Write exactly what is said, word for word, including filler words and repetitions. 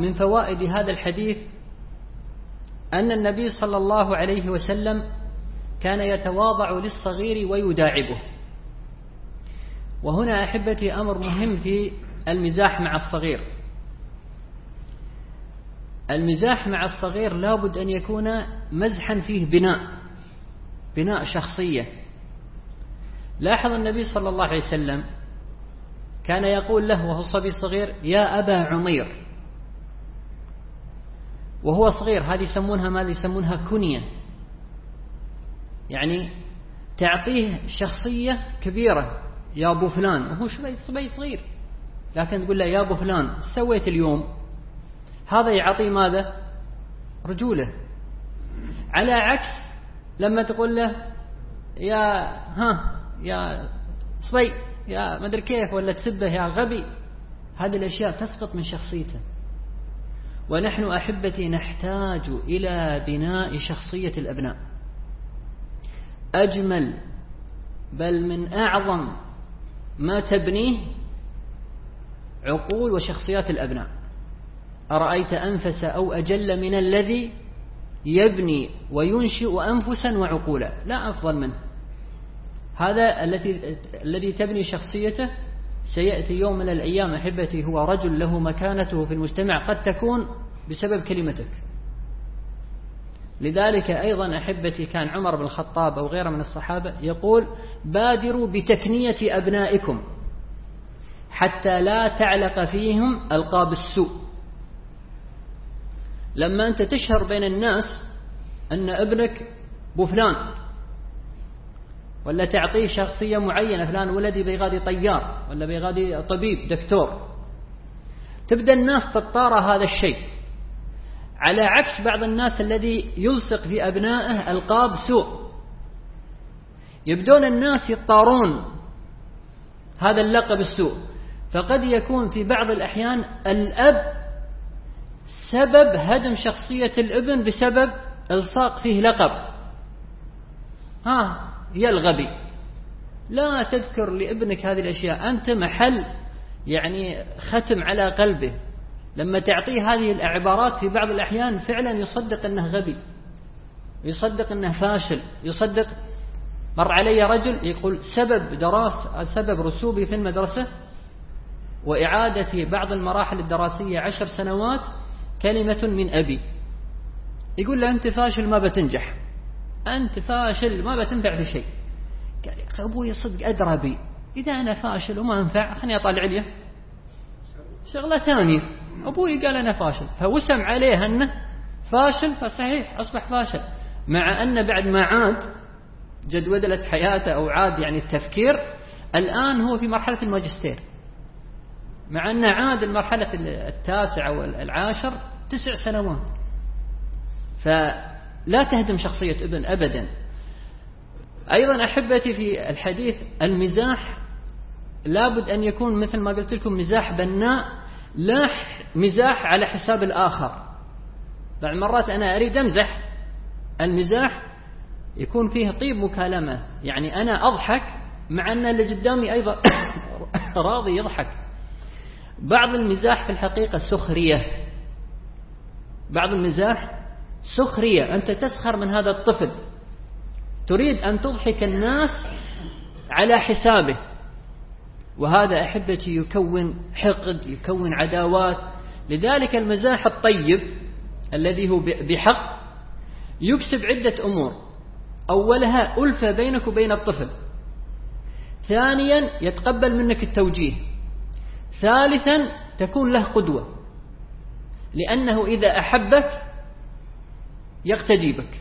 من فوائد هذا الحديث أن النبي صلى الله عليه وسلم كان يتواضع للصغير ويداعبه. وهنا أحبتي أمر مهم في المزاح مع الصغير. المزاح مع الصغير لابد أن يكون مزحا فيه بناء بناء شخصية. لاحظ النبي صلى الله عليه وسلم كان يقول له وهو صبي صغير: يا أبا عمير، وهو صغير. هذه يسمونها ماذا؟ يسمونها كنية، يعني تعطيه شخصية كبيرة. يا أبو فلان، وهو شوي صبي صغير، لكن تقول له يا أبو فلان سويت اليوم، هذا يعطيه ماذا؟ رجولة. على عكس لما تقول له يا ها يا صبي يا ما أدري كيف، ولا تسبه يا غبي، هذه الأشياء تسقط من شخصيته. ونحن أحبتي نحتاج إلى بناء شخصية الأبناء. أجمل بل من أعظم ما تبنيه عقول وشخصيات الأبناء. أرأيت أنفس أو أجل من الذي يبني وينشئ أنفسا وعقولا؟ لا أفضل منه. هذا الذي الذي تبني شخصيته سيأتي يوم من الأيام أحبتي هو رجل له مكانته في المجتمع، قد تكون بسبب كلمتك. لذلك أيضا أحبتي كان عمر بن الخطاب أو غيره من الصحابة يقول: بادروا بتكنية أبنائكم حتى لا تعلق فيهم ألقاب السوء. لما أنت تشهر بين الناس أن ابنك بو فلان، ولا تعطيه شخصية معينة، فلان ولدي بيغادي طيار ولا بيغادي طبيب دكتور، تبدأ الناس تطار هذا الشيء، على عكس بعض الناس الذي يلصق في أبنائه ألقاب سوء. يبدون الناس يطارون هذا اللقب السوء، فقد يكون في بعض الأحيان الأب سبب هدم شخصية الابن بسبب إلصاق فيه لقب. ها يا الغبي. لا تذكر لابنك هذه الأشياء، أنت محل يعني ختم على قلبه. لما تعطيه هذه العبارات في بعض الأحيان فعلا يصدق أنه غبي، يصدق أنه فاشل، يصدق. مر علي رجل يقول: سبب دراسة سبب رسوبي في المدرسة وإعادتي بعض المراحل الدراسية عشر سنوات كلمة من أبي. يقول له: أنت فاشل ما بتنجح، أنت فاشل ما بتنفع في شيء. قال: يا أخي أبوي صدق أدرى بي، إذا أنا فاشل وما أنفع خلني أطالع عليه شغلة ثانية. أبوي قال أنا فاشل، فوسم عليه أنه فاشل، فصحيح أصبح فاشل، مع أن بعد ما عاد جدولة حياته أو عاد يعني التفكير، الآن هو في مرحلة الماجستير، مع أن عاد المرحلة التاسعة والعاشر تسع سنوات. فلا تهدم شخصية ابن أبدا. أيضا أحبتي في الحديث المزاح لابد أن يكون مثل ما قلت لكم مزاح بناء، لا مزاح على حساب الآخر. بعض مرات أنا أريد أمزح، المزاح يكون فيه طيب مكالمة، يعني أنا أضحك مع أن اللي قدامي أيضا راضي يضحك. بعض المزاح في الحقيقة سخرية، بعض المزاح سخرية، أنت تسخر من هذا الطفل، تريد أن تضحك الناس على حسابه، وهذا أحبتي يكون حقد، يكون عداوات. لذلك المزاح الطيب الذي هو بحق يكسب عدة أمور: أولها ألفة بينك وبين الطفل، ثانيا يتقبل منك التوجيه، ثالثا تكون له قدوة، لأنه إذا أحبك يقتدي بك.